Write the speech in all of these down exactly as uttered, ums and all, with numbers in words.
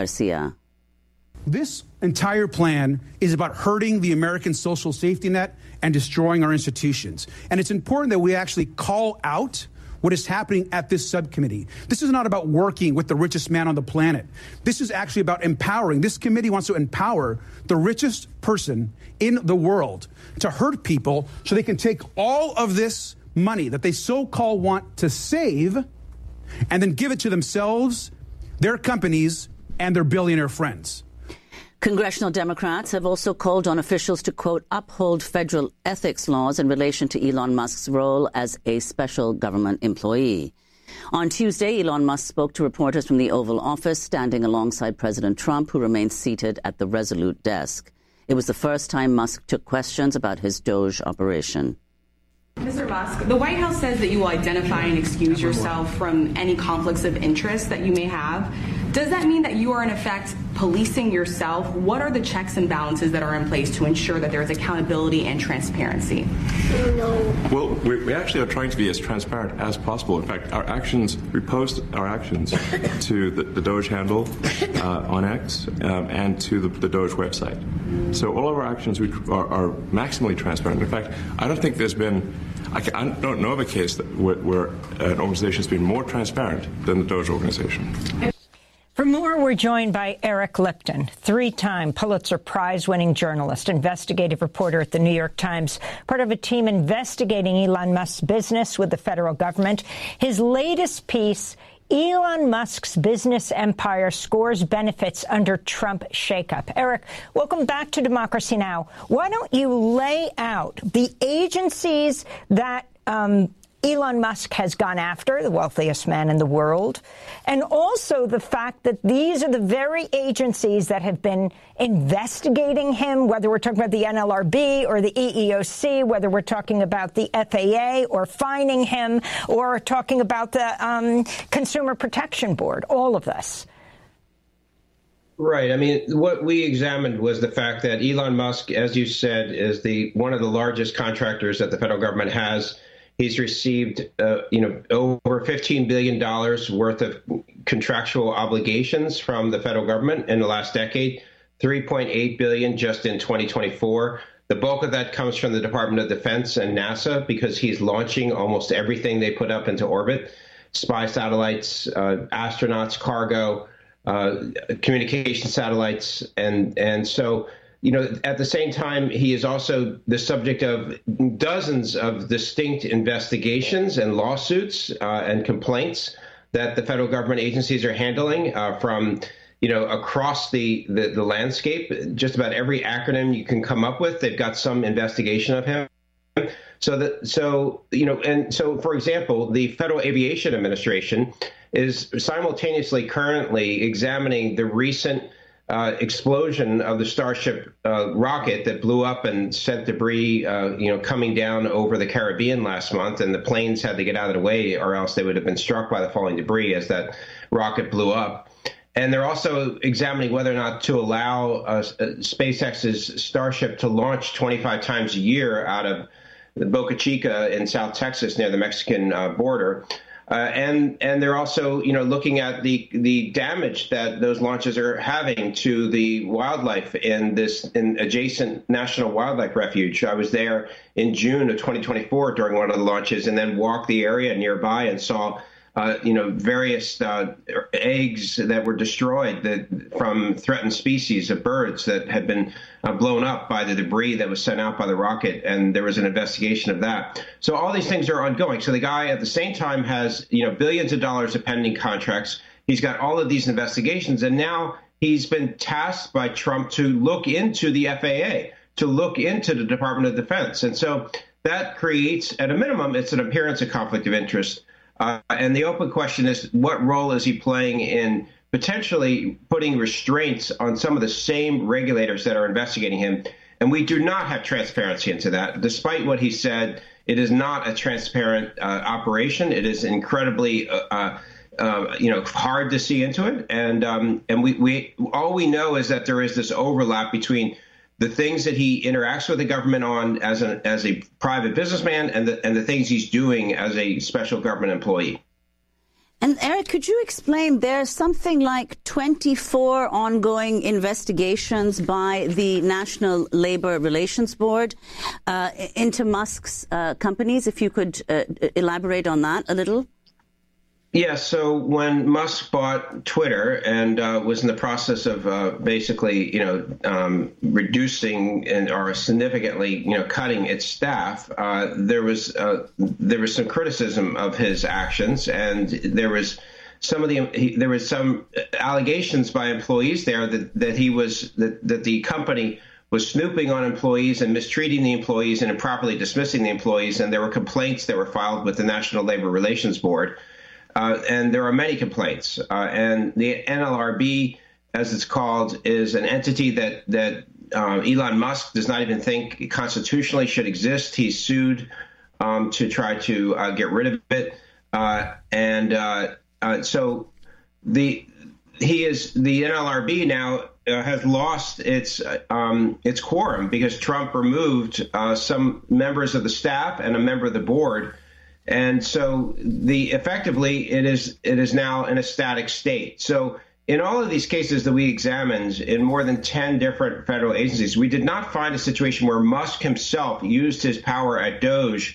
Garcia. This entire plan is about hurting the American social safety net and destroying our institutions. And it's important that we actually call out what is happening at this subcommittee. This is not about working with the richest man on the planet. This is actually about empowering. This committee wants to empower the richest person in the world to hurt people so they can take all of this money that they so-called want to save and then give it to themselves, their companies, and their billionaire friends. Congressional Democrats have also called on officials to, quote, uphold federal ethics laws in relation to Elon Musk's role as a special government employee. On Tuesday, Elon Musk spoke to reporters from the Oval Office, standing alongside President Trump, who remained seated at the Resolute desk. It was the first time Musk took questions about his Doge operation. Mister Musk, the White House says that you will identify and excuse yourself from any conflicts of interest that you may have. Does that mean that you are, in effect, policing yourself? What are the checks and balances that are in place to ensure that there is accountability and transparency? No. Well, we, we actually are trying to be as transparent as possible. In fact, our actions, we post our actions to the, the Doge handle uh, on X um, and to the, the Doge website. So all of our actions we are, are maximally transparent. In fact, I don't think there's been, I, can, I don't know of a case that where, where an organization has been more transparent than the Doge organization. For more, we're joined by Eric Lipton, three-time Pulitzer Prize-winning journalist, investigative reporter at the New York Times, part of a team investigating Elon Musk's business with the federal government. His latest piece, Elon Musk's business empire scores benefits under Trump shakeup. Eric, welcome back to Democracy Now! Why don't you lay out the agencies that um, Elon Musk has gone after, the wealthiest man in the world, and also the fact that these are the very agencies that have been investigating him, whether we're talking about the N L R B or the E E O C, whether we're talking about the F A A or fining him, or talking about the um, Consumer Protection Board, all of this. Right. I mean, what we examined was the fact that Elon Musk, as you said, is the one of the largest contractors that the federal government has. He's received, uh, you know, over fifteen billion dollars worth of contractual obligations from the federal government in the last decade, three point eight billion dollars just in twenty twenty-four. The bulk of that comes from the Department of Defense and NASA because he's launching almost everything they put up into orbit, spy satellites, uh, astronauts, cargo, uh, communication satellites. And, and so, you know, at the same time, he is also the subject of dozens of distinct investigations and lawsuits uh, and complaints that the federal government agencies are handling uh, from, you know, across the, the, the landscape. Just about every acronym you can come up with, they've got some investigation of him. So that, so, you know, and so, for example, the Federal Aviation Administration is simultaneously currently examining the recent Uh, explosion of the Starship uh, rocket that blew up and sent debris, uh, you know, coming down over the Caribbean last month, and the planes had to get out of the way, or else they would have been struck by the falling debris as that rocket blew up. And they're also examining whether or not to allow uh, SpaceX's Starship to launch twenty-five times a year out of Boca Chica in South Texas near the Mexican uh, border. Uh, and and they're also, you know, looking at the the damage that those launches are having to the wildlife in this in adjacent National Wildlife Refuge. I was there in June of twenty twenty-four during one of the launches, and then walked the area nearby and saw, uh, you know, various uh, eggs that were destroyed that, from threatened species of birds that had been uh, blown up by the debris that was sent out by the rocket, and there was an investigation of that. So all these things are ongoing. So the guy at the same time has, you know, billions of dollars of pending contracts. He's got all of these investigations, and now he's been tasked by Trump to look into the F A A, to look into the Department of Defense. And so that creates, at a minimum, it's an appearance of conflict of interest. Uh, and the open question is, what role is he playing in potentially putting restraints on some of the same regulators that are investigating him? And we do not have transparency into that. Despite what he said, it is not a transparent uh, operation. It is incredibly, uh, uh, you know, hard to see into it. And um, and we, we all we know is that there is this overlap between the things that he interacts with the government on as a as a private businessman and the and the things he's doing as a special government employee. And Eric, could you explain, there's something like twenty-four ongoing investigations by the National Labor Relations Board uh, into Musk's uh, companies. If you could uh, elaborate on that a little. Yeah, so when Musk bought Twitter and uh, was in the process of uh, basically, you know, um, reducing and or significantly, you know, cutting its staff, uh, there was uh, there was some criticism of his actions, and there was some of the he, there was some allegations by employees there that that he was that that the company was snooping on employees and mistreating the employees and improperly dismissing the employees, and there were complaints that were filed with the National Labor Relations Board. Uh, and there are many complaints. Uh, and the N L R B, as it's called, is an entity that that uh, Elon Musk does not even think constitutionally should exist. He's sued um, to try to uh, get rid of it. Uh, and uh, uh, so the he is the N L R B now uh, has lost its um, its quorum because Trump removed uh, some members of the staff and a member of the board. And so the effectively it is it is now in a static state. So in all of these cases that we examined in more than ten different federal agencies, we did not find a situation where Musk himself used his power at Doge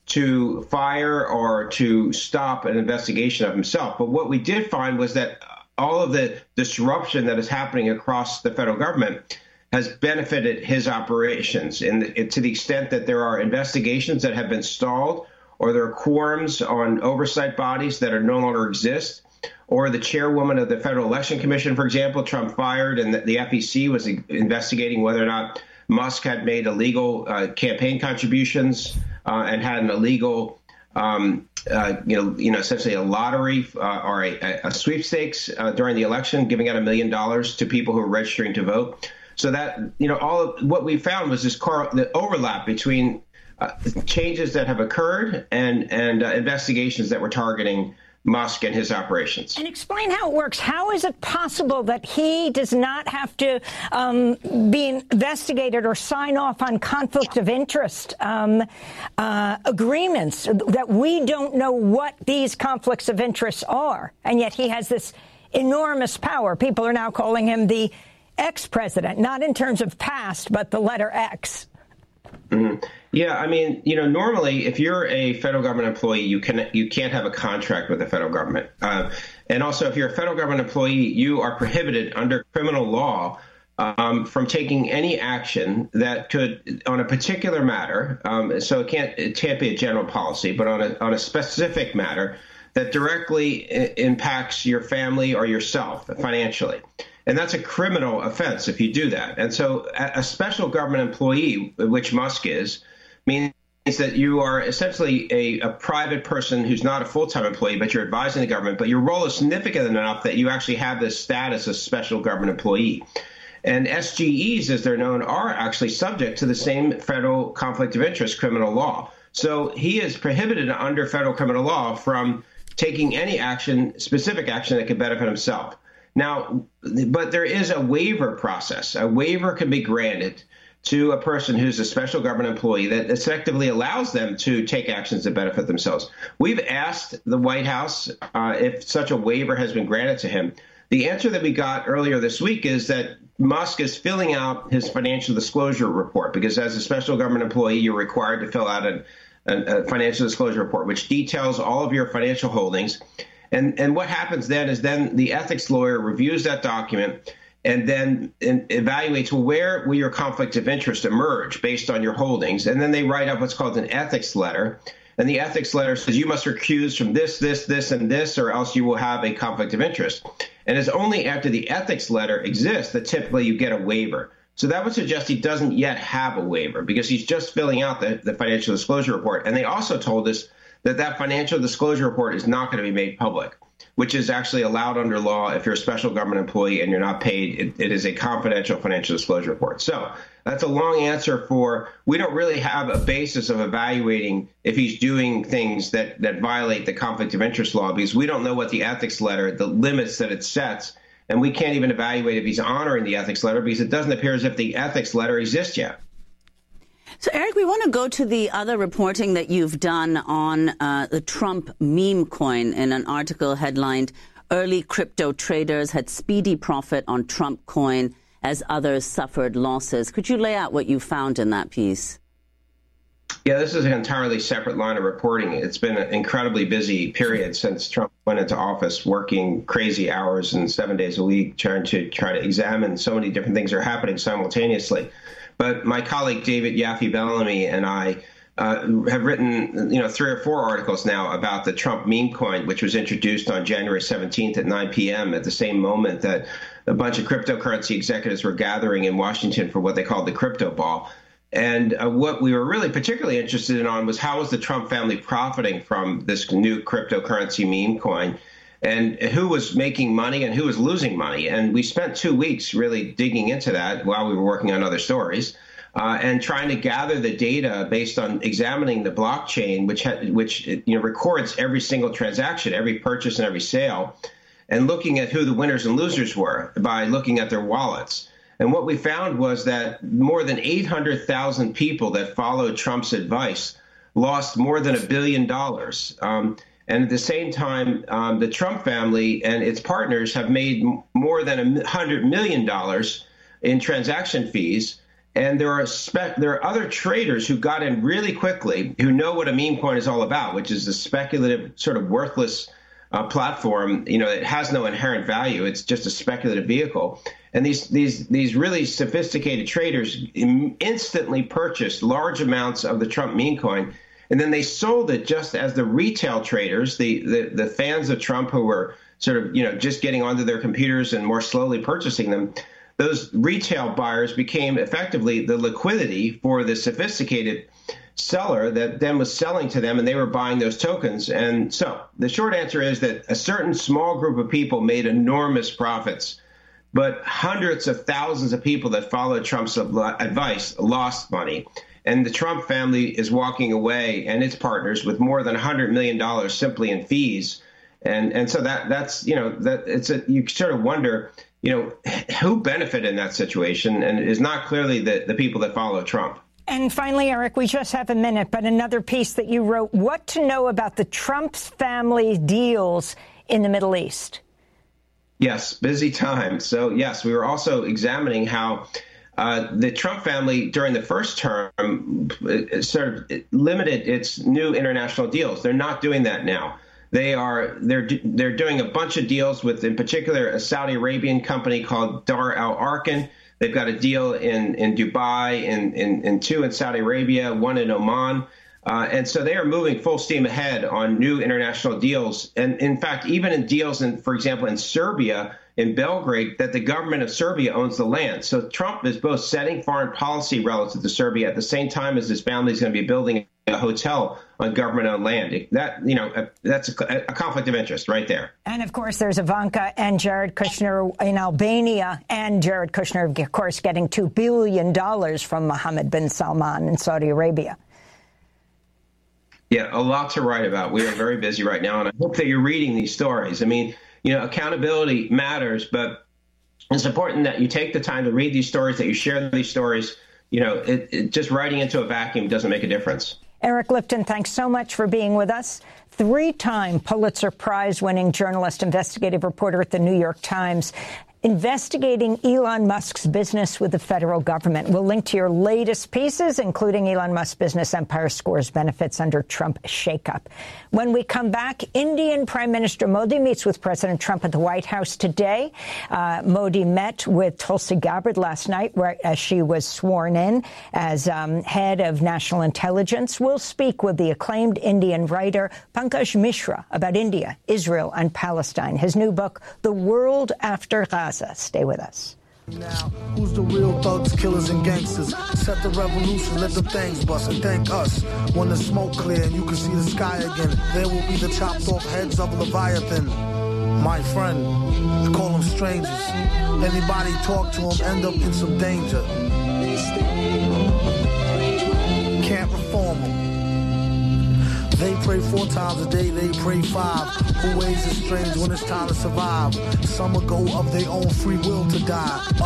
to fire or to stop an investigation of himself. But what we did find was that all of the disruption that is happening across the federal government has benefited his operations, and to the extent that there are investigations that have been stalled, or there are quorums on oversight bodies that are no longer exist, or the chairwoman of the Federal Election Commission, for example, Trump fired, and the F E C was investigating whether or not Musk had made illegal uh, campaign contributions uh, and had an illegal, um, uh, you know, you know, essentially a lottery uh, or a, a sweepstakes uh, during the election, giving out a million dollars to people who are registering to vote. So that, you know, all of what we found was this car, the overlap between Uh, changes that have occurred and and uh, investigations that were targeting Musk and his operations. And explain how it works. How is it possible that he does not have to um, be investigated or sign off on conflict of interest um, uh, agreements, that we don't know what these conflicts of interest are, and yet he has this enormous power? People are now calling him the ex-president, not in terms of past, but the letter X. Mm-hmm. Yeah, I mean, you know, normally if you're a federal government employee, you can you can't have a contract with the federal government. Uh, and also, if you're a federal government employee, you are prohibited under criminal law um, from taking any action that could on a particular matter. Um, so it can't it can't be a general policy, but on a on a specific matter that directly I- impacts your family or yourself financially. And that's a criminal offense if you do that. And so a, a special government employee, which Musk is, means that you are essentially a, a private person who's not a full-time employee, but you're advising the government. But your role is significant enough that you actually have this status as special government employee. And S G Es, as they're known, are actually subject to the same federal conflict of interest criminal law. So he is prohibited under federal criminal law from taking any action, specific action that could benefit himself. Now, but there is a waiver process. A waiver can be granted to a person who's a special government employee that effectively allows them to take actions that benefit themselves. We've asked the White House uh, if such a waiver has been granted to him. The answer that we got earlier this week is that Musk is filling out his financial disclosure report, because as a special government employee, you're required to fill out a, a, a financial disclosure report, which details all of your financial holdings. And, and what happens then is then the ethics lawyer reviews that document and then in, evaluates, well, where will your conflict of interest emerge based on your holdings? And then they write up what's called an ethics letter. And the ethics letter says you must recuse from this, this, this, and this, or else you will have a conflict of interest. And it's only after the ethics letter exists that typically you get a waiver. So that would suggest he doesn't yet have a waiver because he's just filling out the, the financial disclosure report. And they also told us that that financial disclosure report is not going to be made public, which is actually allowed under law if you're a special government employee and you're not paid. It, it is a confidential financial disclosure report. So that's a long answer for we don't really have a basis of evaluating if he's doing things that, that violate the conflict of interest law, because we don't know what the ethics letter, the limits that it sets, and we can't even evaluate if he's honoring the ethics letter because it doesn't appear as if the ethics letter exists yet. So, Eric, we want to go to the other reporting that you've done on uh, the Trump meme coin in an article headlined, "Early Crypto Traders Had Speedy Profit on Trump Coin as Others Suffered Losses." Could you lay out what you found in that piece? Yeah, this is an entirely separate line of reporting. It's been an incredibly busy period since Trump went into office, working crazy hours and seven days a week, trying to try to examine so many different things that are happening simultaneously. But my colleague David Yaffe-Bellamy and I uh, have written, you know, three or four articles now about the Trump meme coin, which was introduced on January seventeenth at nine p m at the same moment that a bunch of cryptocurrency executives were gathering in Washington for what they called the crypto ball. And uh, what we were really particularly interested in on was how was the Trump family profiting from this new cryptocurrency meme coin, and who was making money and who was losing money. And we spent two weeks really digging into that while we were working on other stories uh, and trying to gather the data based on examining the blockchain, which ha- which you know records every single transaction, every purchase and every sale, and looking at who the winners and losers were by looking at their wallets. And what we found was that more than eight hundred thousand people that followed Trump's advice lost more than a billion dollars. Um, and at the same time, um, the Trump family and its partners have made m- more than one hundred million dollars in transaction fees. And there are spe- there are other traders who got in really quickly who know what a meme coin is all about, which is a speculative, sort of worthless uh, platform. You know, it has no inherent value. It's just a speculative vehicle. And these these these really sophisticated traders instantly purchased large amounts of the Trump meme coin, and then they sold it just as the retail traders, the, the the fans of Trump who were sort of, you know, just getting onto their computers and more slowly purchasing them. Those retail buyers became effectively the liquidity for the sophisticated seller that then was selling to them, and they were buying those tokens. And so the short answer is that a certain small group of people made enormous profits, but hundreds of thousands of people that followed Trump's advice lost money. And the Trump family is walking away, and its partners, with more than one hundred million dollars simply in fees. And and so that that's, you know, that it's a, you sort of wonder, you know, who benefited in that situation, and it is not clearly the, the people that follow Trump. And finally, Eric, we just have a minute, but another piece that you wrote, what to know about the Trump family deals in the Middle East. Yes, busy time. So, yes, we were also examining how uh, the Trump family during the first term sort of limited its new international deals. They're not doing that now. They are they're they're doing a bunch of deals with, in particular, a Saudi Arabian company called Dar Al Arkan. They've got a deal in in Dubai, and in, in, in two in Saudi Arabia, one in Oman. Uh, and so they are moving full steam ahead on new international deals. And in fact, even in deals, in, for example, in Serbia, in Belgrade, that the government of Serbia owns the land. So Trump is both setting foreign policy relative to Serbia at the same time as his family is going to be building a hotel on government-owned land. That, you know, that's a, a conflict of interest right there. And, of course, there's Ivanka and Jared Kushner in Albania, and Jared Kushner, of course, getting two billion dollars from Mohammed bin Salman in Saudi Arabia. Yeah, a lot to write about. We are very busy right now, and I hope that you're reading these stories. I mean, you know, accountability matters, but it's important that you take the time to read these stories, that you share these stories. You know, it, it, just writing into a vacuum doesn't make a difference. Eric Lipton, thanks so much for being with us. Three-time Pulitzer Prize-winning journalist, investigative reporter at the New York Times, investigating Elon Musk's business with the federal government. We'll link to your latest pieces, including Elon Musk's business empire scores benefits under Trump shakeup. When we come back, Indian Prime Minister Modi meets with President Trump at the White House today. Uh, Modi met with Tulsi Gabbard last night, right as she was sworn in as um, head of national intelligence. We'll speak with the acclaimed Indian writer Pankaj Mishra about India, Israel, and Palestine. His new book, The World After Gaza. Stay with us. Now, who's the real thugs, killers, and gangsters? Set the revolution, let the things bust, and thank us. When the smoke clear and you can see the sky again, there will be the chopped off heads of Leviathan. My friend, I call them strangers. Anybody talk to them end up in some danger. Can't reform them. They pray four times a day, they pray five. Who ways is strange when it's time to survive. Some will go of their own free will to die. Others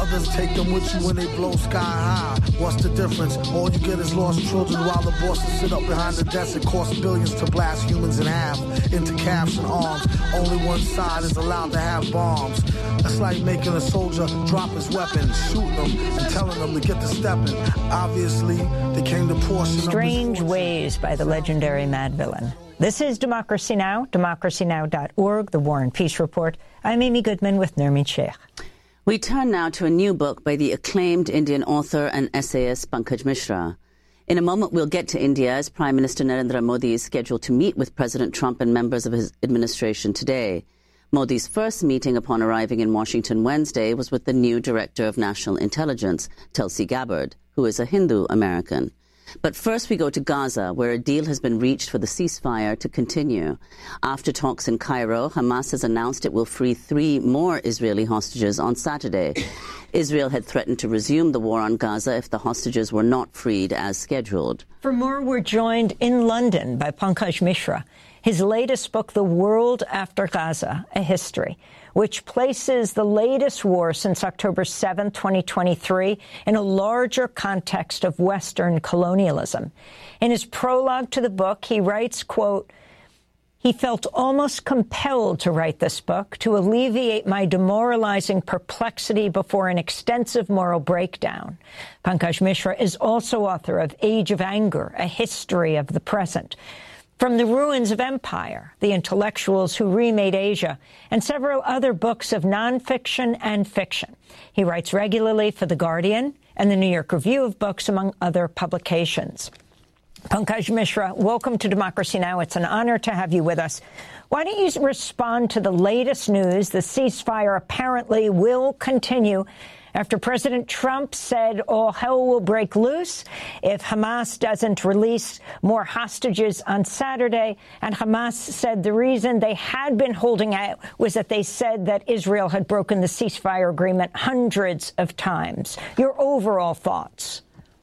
Others take them with you when they blow sky high. What's the difference? All you get is lost children while the bosses sit up behind the desk. It costs billions to blast humans in half into calves and arms. Only one side is allowed to have bombs. That's like making a soldier drop his weapon, shooting them and telling them to get to stepping. Obviously, they came to portion Strange Ways by the legendary Mad Villain. This is Democracy Now!, democracy now dot org, the War and Peace Report. I'm Amy Goodman with Nurmeen Sheikh. We turn now to a new book by the acclaimed Indian author and essayist Pankaj Mishra. In a moment, we'll get to India as Prime Minister Narendra Modi is scheduled to meet with President Trump and members of his administration today. Modi's first meeting upon arriving in Washington Wednesday was with the new Director of National Intelligence, Tulsi Gabbard, who is a Hindu-American. But first we go to Gaza, where a deal has been reached for the ceasefire to continue. After talks in Cairo, Hamas has announced it will free three more Israeli hostages on Saturday. Israel had threatened to resume the war on Gaza if the hostages were not freed as scheduled. For more, we're joined in London by Pankaj Mishra. His latest book, The World After Gaza, A History, which places the latest war since October seventh, twenty twenty-three, in a larger context of Western colonialism. In his prologue to the book, he writes, quote, "He felt almost compelled to write this book to alleviate my demoralizing perplexity before an extensive moral breakdown." Pankaj Mishra is also author of Age of Anger, A History of the Present, From the Ruins of Empire, The Intellectuals Who Remade Asia, and several other books of nonfiction and fiction. He writes regularly for The Guardian and the New York Review of Books, among other publications. Pankaj Mishra, welcome to Democracy Now! It's an honor to have you with us. Why don't you respond to the latest news? The ceasefire apparently will continue after President Trump said all hell will break loose if Hamas doesn't release more hostages on Saturday. And Hamas said the reason they had been holding out was that they said that Israel had broken the ceasefire agreement hundreds of times. Your overall thoughts?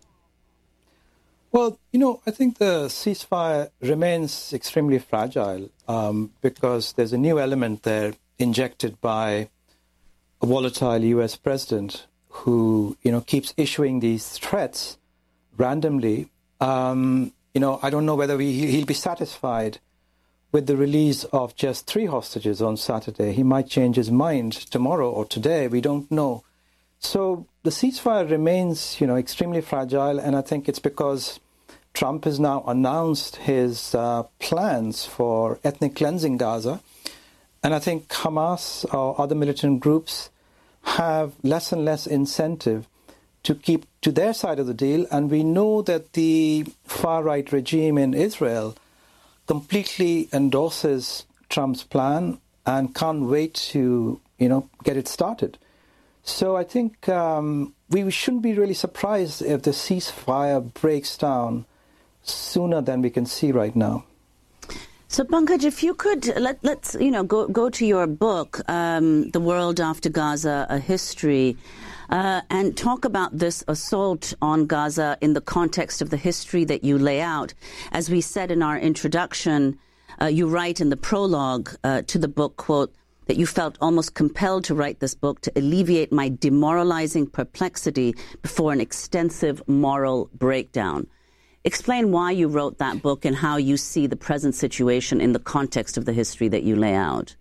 Well, you know, I think the ceasefire remains extremely fragile um, because there's a new element there injected by a volatile U S president who, you know, keeps issuing these threats randomly. Um, you know, I don't know whether we, he'll be satisfied with the release of just three hostages on Saturday. He might change his mind tomorrow or today. We don't know. So the ceasefire remains, you know, extremely fragile, and I think it's because Trump has now announced his uh, plans for ethnic cleansing Gaza, and I think Hamas or other militant groups have less and less incentive to keep to their side of the deal, and we know that the far-right regime in Israel completely endorses Trump's plan and can't wait to, you know, get it started. So I think um, we shouldn't be really surprised if the ceasefire breaks down sooner than we can see right now. So, Pankaj, if you could, let, let's, you know, go, go to your book, um, The World After Gaza, A History, uh, and talk about this assault on Gaza in the context of the history that you lay out. As we said in our introduction, uh, you write in the prologue uh, to the book, quote, that you felt almost compelled to write this book to alleviate my demoralizing perplexity before an extensive moral breakdown. Explain why you wrote that book and how you see the present situation in the context of the history that you lay out.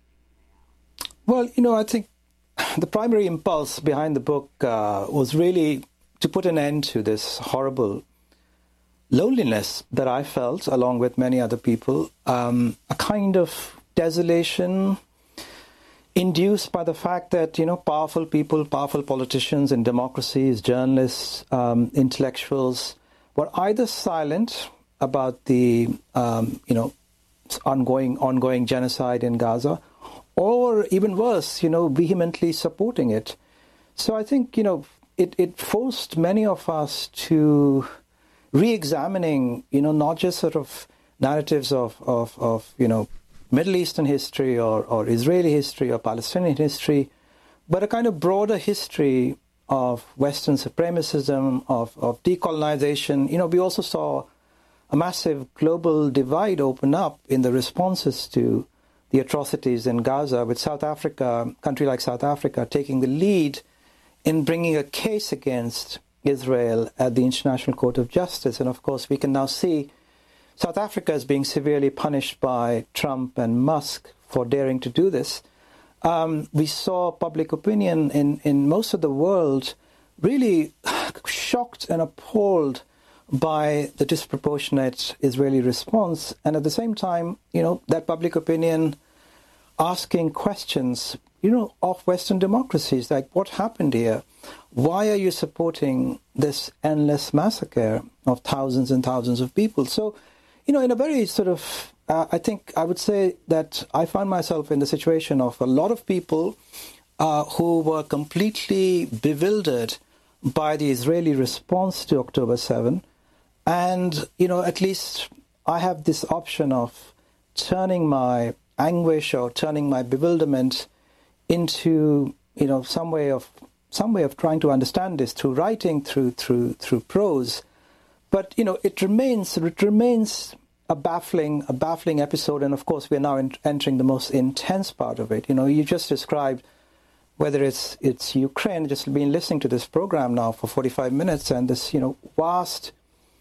Well, you know, I think the primary impulse behind the book uh, was really to put an end to this horrible loneliness that I felt, along with many other people, um, a kind of desolation induced by the fact that, you know, powerful people, powerful politicians in democracies, journalists, um, intellectuals, were either silent about the, um, you know, ongoing ongoing genocide in Gaza, or even worse, you know, vehemently supporting it. So I think, you know, it, it forced many of us to re-examining, you know, not just sort of narratives of, of, of you know, Middle Eastern history or, or Israeli history or Palestinian history, but a kind of broader history of Western supremacism, of, of decolonization. You know, we also saw a massive global divide open up in the responses to the atrocities in Gaza, with South Africa, a country like South Africa, taking the lead in bringing a case against Israel at the International Court of Justice. And of course, we can now see South Africa is being severely punished by Trump and Musk for daring to do this. Um, we saw public opinion in, in most of the world really shocked and appalled by the disproportionate Israeli response. And at the same time, you know, that public opinion asking questions, you know, of Western democracies, like what happened here? Why are you supporting this endless massacre of thousands and thousands of people? So, you know, in a very sort of, uh, I think I would say that I found myself in the situation of a lot of people uh, who were completely bewildered by the Israeli response to October seventh. And, you know, at least I have this option of turning my anguish or turning my bewilderment into, you know, some way of some way of trying to understand this through writing, through through through prose. But, you know, it remains it remains a baffling a baffling episode. And of course, we're now in, entering the most intense part of it. You know, you just described whether it's it's Ukraine. Just been listening to this program now for forty-five minutes, and this, you know, vast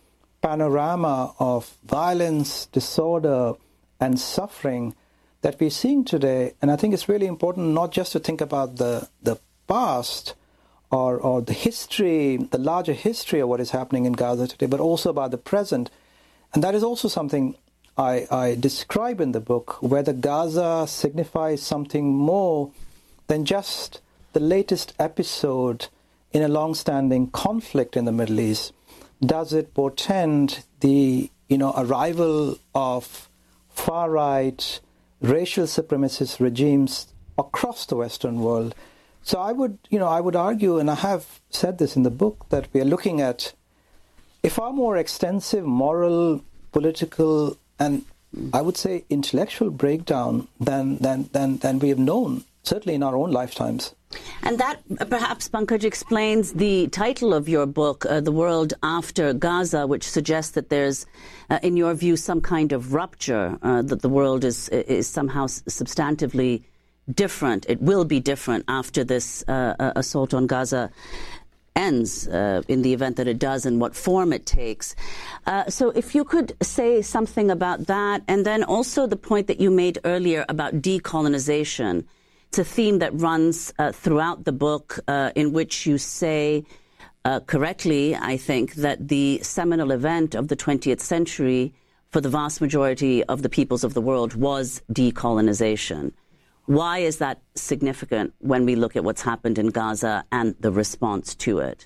panorama of violence, disorder, and suffering that we're seeing today. And I think it's really important not just to think about the the past or or the history, the larger history of what is happening in Gaza today, but also about the present. And that is also something I, I describe in the book, whether Gaza signifies something more than just the latest episode in a long-standing conflict in the Middle East. Does it portend the, you know, arrival of far-right, racial supremacist regimes across the Western world? So I would, you know, I would argue, and I have said this in the book, that we are looking at a far more extensive moral, political, and I would say intellectual breakdown than than than, than we have known, certainly in our own lifetimes. And that perhaps, Pankaj, explains the title of your book, uh, The World After Gaza, which suggests that there's, uh, in your view, some kind of rupture, uh, that the world is is somehow substantively different. It will be different after this uh, assault on Gaza ends, uh, in the event that it does, and what form it takes. Uh, so if you could say something about that, and then also the point that you made earlier about decolonization. It's a theme that runs uh, throughout the book, uh, in which you say, uh, correctly, I think, that the seminal event of the twentieth century for the vast majority of the peoples of the world was decolonization. Why is that significant when we look at what's happened in Gaza and the response to it?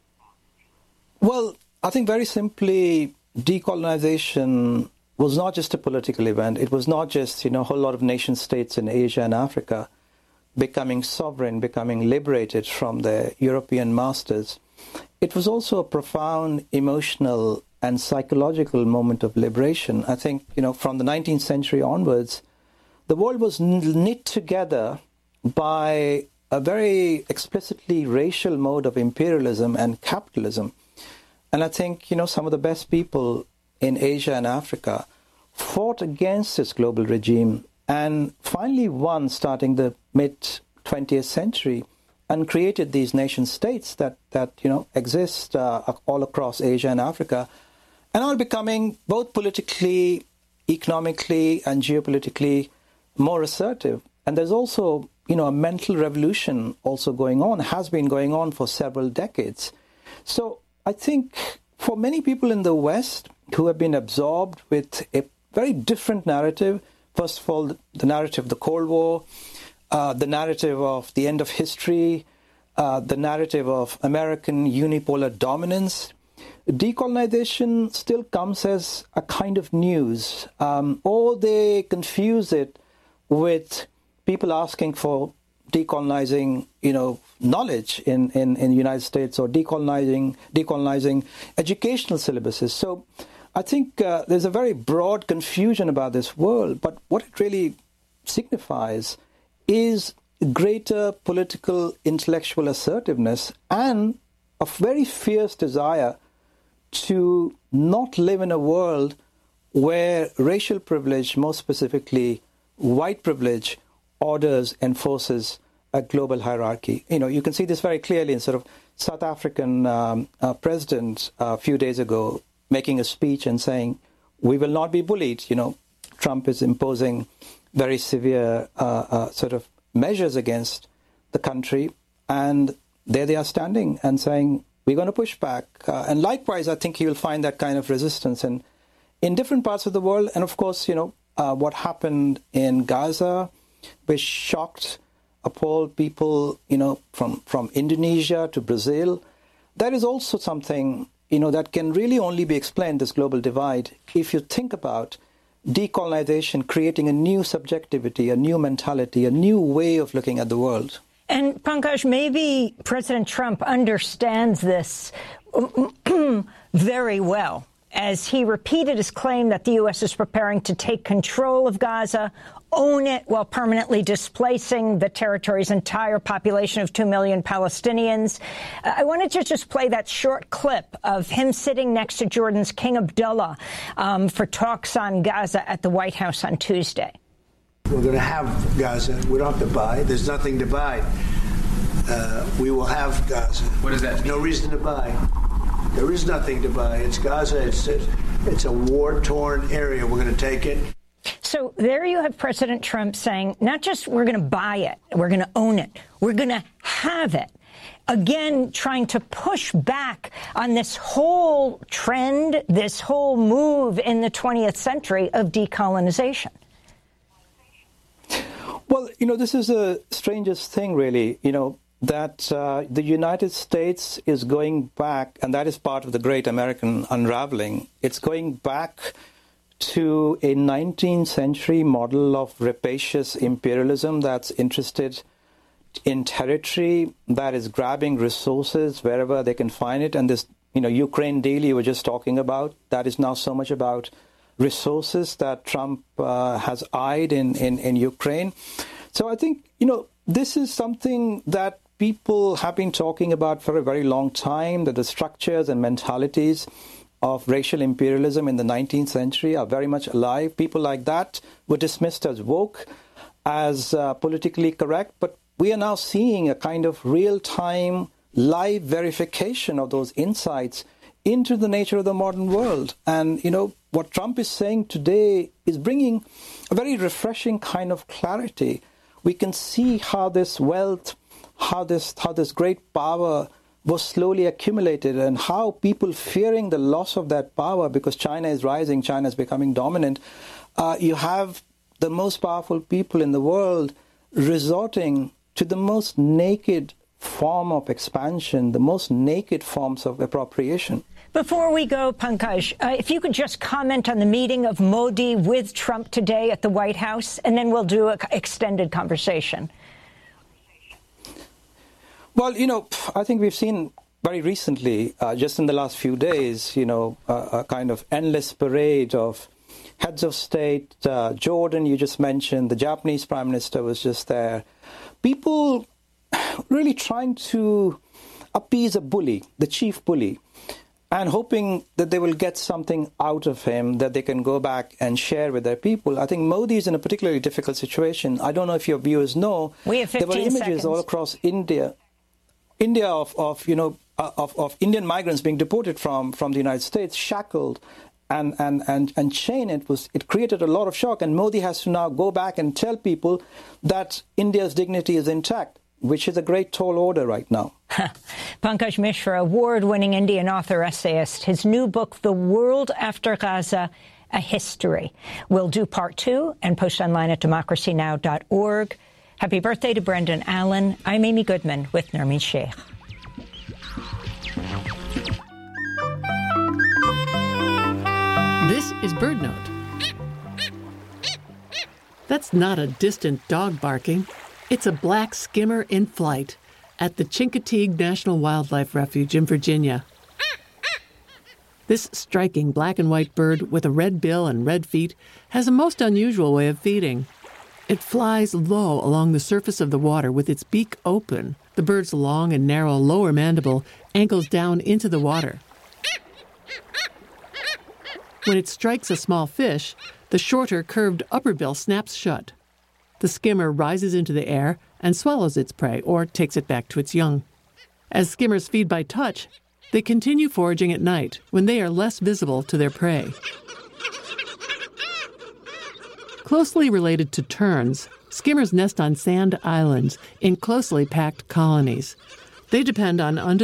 Well, I think very simply, decolonization was not just a political event. It was not just, you know, a whole lot of nation states in Asia and Africa becoming sovereign, becoming liberated from their European masters. It was also a profound emotional and psychological moment of liberation. I think, you know, from the nineteenth century onwards, the world was knit together by a very explicitly racial mode of imperialism and capitalism. And I think, you know, some of the best people in Asia and Africa fought against this global regime and finally won, starting the mid-twentieth century, and created these nation states that, that you know, exist uh, all across Asia and Africa, and are becoming both politically, economically, and geopolitically more assertive. And there's also, you know, a mental revolution also going on, has been going on for several decades. So I think for many people in the West who have been absorbed with a very different narrative, first of all, the narrative of the Cold War, uh, the narrative of the end of history, uh, the narrative of American unipolar dominance, decolonization still comes as a kind of news, um, or they confuse it with people asking for decolonizing, you know, knowledge in, in, in the United States, or decolonizing decolonizing educational syllabuses. So I think uh, there's a very broad confusion about this world, but what it really signifies is greater political intellectual assertiveness and a very fierce desire to not live in a world where racial privilege, more specifically white privilege, orders, enforces a global hierarchy. You know, you can see this very clearly in sort of South African um, uh, president uh, a few days ago making a speech and saying, we will not be bullied. You know, Trump is imposing very severe uh, uh, sort of measures against the country. And there they are standing and saying, we're going to push back. Uh, and likewise, I think you'll find that kind of resistance in, in different parts of the world. And of course, you know, uh, what happened in Gaza, which shocked, appalled people, you know, from, from Indonesia to Brazil. That is also something, you know, that can really only be explained, this global divide, if you think about decolonization creating a new subjectivity, a new mentality, a new way of looking at the world. And Pankaj, maybe President Trump understands this very well, as he repeated his claim that the U S is preparing to take control of Gaza, own it while permanently displacing the territory's entire population of two million Palestinians. I wanted to just play that short clip of him sitting next to Jordan's King Abdullah um, for talks on Gaza at the White House on Tuesday. We're going to have Gaza. We don't have to buy. There's nothing to buy. Uh, we will have Gaza. What does that mean? No reason to buy. There is nothing to buy. It's Gaza. It's, it's a war-torn area. We're going to take it. So there you have President Trump saying, not just we're going to buy it, we're going to own it, we're going to have it. Again, trying to push back on this whole trend, this whole move in the twentieth century of decolonization. Well, you know, this is the strangest thing, really, you know, that uh, the United States is going back, and that is part of the great American unraveling. It's going back to a nineteenth century model of rapacious imperialism that's interested in territory, that is grabbing resources wherever they can find it. And this, you know, Ukraine deal you were just talking about, that is now so much about resources that Trump uh, has eyed in, in, in Ukraine. So I think, you know, this is something that people have been talking about for a very long time, that the structures and mentalities of racial imperialism in the nineteenth century are very much alive. People like that were dismissed as woke, as uh, politically correct, but we are now seeing a kind of real-time live verification of those insights into the nature of the modern world. And, you know, what Trump is saying today is bringing a very refreshing kind of clarity. We can see how this wealth, how this, how this great power was slowly accumulated, and how people fearing the loss of that power because China is rising, China is becoming dominant. Uh, you have the most powerful people in the world resorting to the most naked form of expansion, the most naked forms of appropriation. Before we go, Pankaj, uh, if you could just comment on the meeting of Modi with Trump today at the White House, and then we'll do an extended conversation. Well, you know, I think we've seen very recently, uh, just in the last few days, you know, uh, a kind of endless parade of heads of state. Uh, Jordan, you just mentioned, the Japanese prime minister was just there. People really trying to appease a bully, the chief bully, and hoping that they will get something out of him that they can go back and share with their people. I think Modi is in a particularly difficult situation. I don't know if your viewers know. We have fifteen there were images seconds. all across India. India of, of you know, uh, of, of Indian migrants being deported from, from the United States, shackled and, and, and, and chained. It was, it created a lot of shock. And Modi has to now go back and tell people that India's dignity is intact, which is a great tall order right now. Pankaj Mishra, award-winning Indian author, essayist. His new book, The World After Gaza, A History. We'll do part two and post online at democracy now dot org. Happy birthday to Brendan Allen. I'm Amy Goodman with Nermeen Sheikh. This is BirdNote. That's not a distant dog barking. It's a black skimmer in flight at the Chincoteague National Wildlife Refuge in Virginia. This striking black and white bird with a red bill and red feet has a most unusual way of feeding. It flies low along the surface of the water with its beak open. The bird's long and narrow lower mandible ankles down into the water. When it strikes a small fish, the shorter, curved upper bill snaps shut. The skimmer rises into the air and swallows its prey or takes it back to its young. As skimmers feed by touch, they continue foraging at night when they are less visible to their prey. Closely related to terns, skimmers nest on sand islands in closely packed colonies. They depend on undiscovered